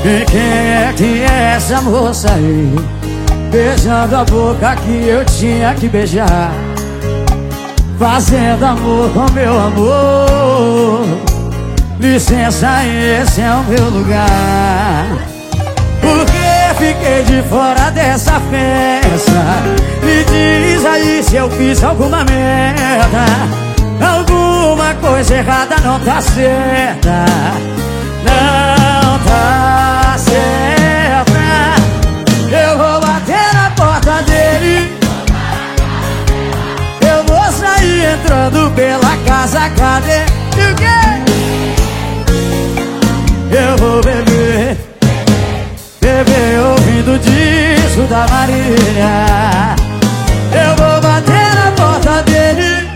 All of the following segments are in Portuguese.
E quem é que é essa moça aí, beijando a boca que eu tinha que beijar, fazendo amor com meu amor? Licença, esse é o meu lugar. Porque fiquei de fora dessa festa? Me diz aí se eu fiz alguma merda, alguma coisa errada não tá certa. Não tá certa. Eu vou bater na porta dele, eu vou sair entrando pela casa, cadê? E o quê? Eu vou beber, beber ouvindo o disco da Marília. Eu vou bater na porta dele,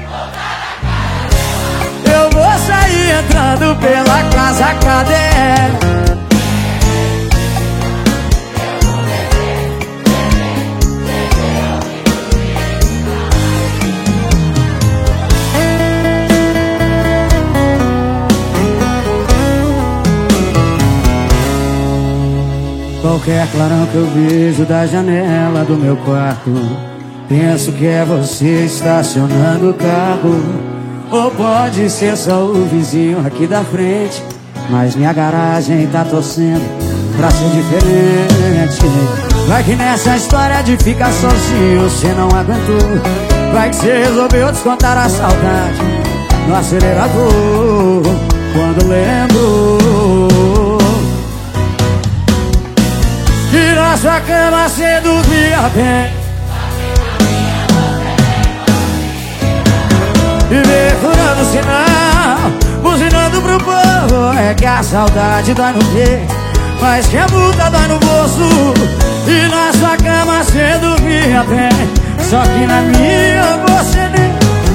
eu vou sair entrando pela casa, cadê? Qualquer clarão que eu vejo da janela do meu quarto, penso que é você estacionando o carro. Ou pode ser só o vizinho aqui da frente, mas minha garagem tá torcendo pra ser diferente. Vai que nessa história de ficar sozinho você não aguentou, vai que você resolveu descontar a saudade no acelerador. Quando lembro que na sua cama cê dormia bem, e veio furando o sinal, buzinando pro povo. É que a saudade dói no peito, mas que a multa dói no bolso. E na sua cama cê dormia bem, só que na minha você nem.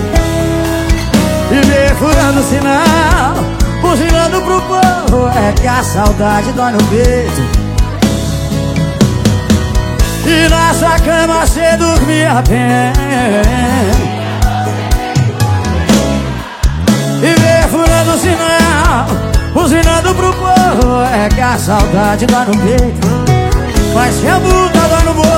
E veio furando o sinal, buzinando pro povo. É que a saudade dói no peito, e na sua cama cê dormia bem. E veio furando o sinal, buzinando pro povo. É que a saudade dói no peito, mas que a multa dói no bolso.